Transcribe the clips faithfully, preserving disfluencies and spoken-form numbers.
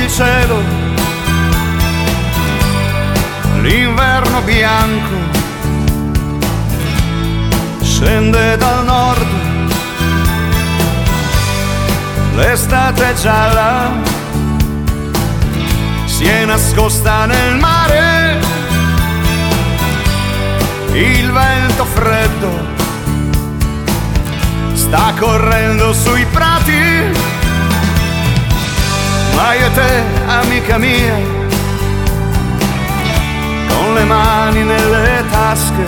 il cielo, l'inverno bianco scende dal nord, l'estate gialla si è nascosta nel mare, il vento freddo sta correndo sui prati, ma io e te, amica mia, con le mani nelle tasche,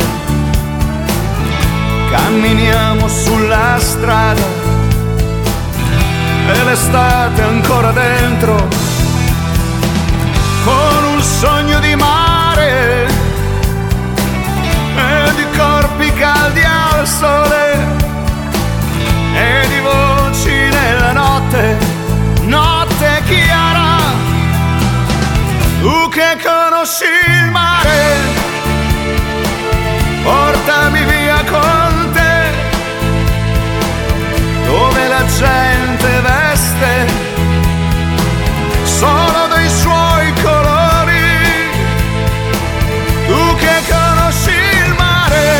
camminiamo sulla strada e l'estate ancora dentro, con un sogno di mare e di corpi caldi al sole e di voci nella notte, notte chiara. Tu che conosci il mare, portami via con te, dove la gente veste solo dei suoi colori. Tu che conosci il mare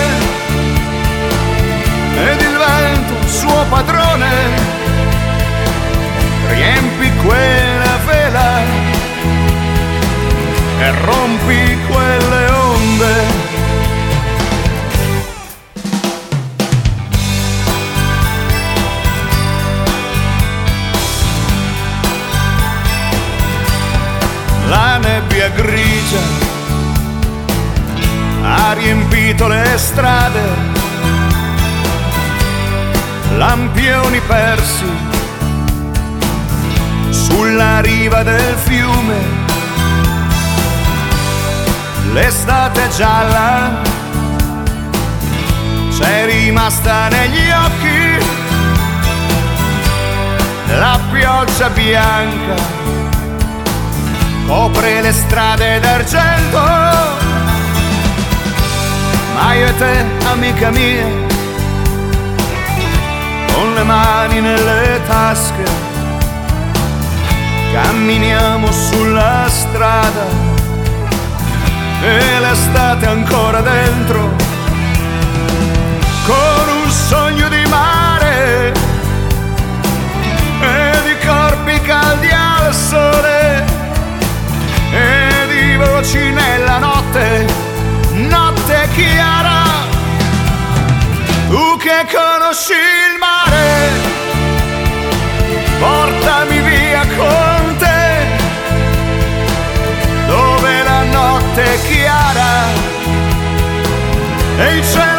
ed il vento suo padrone, riempi quella vela e rompi quelle onde. La nebbia grigia ha riempito le strade, lampioni persi sulla riva del fiume, l'estate gialla c'è rimasta negli occhi, la pioggia bianca copre le strade d'argento, ma io e te, amica mia, con le mani nelle tasche, camminiamo sulla strada e l'estate ancora dentro, con un sogno di mare e di corpi caldi al sole e di voci nella notte, notte chiara. Tu che conosci il mare, portami via con te, dove la notte è chiara e il cielo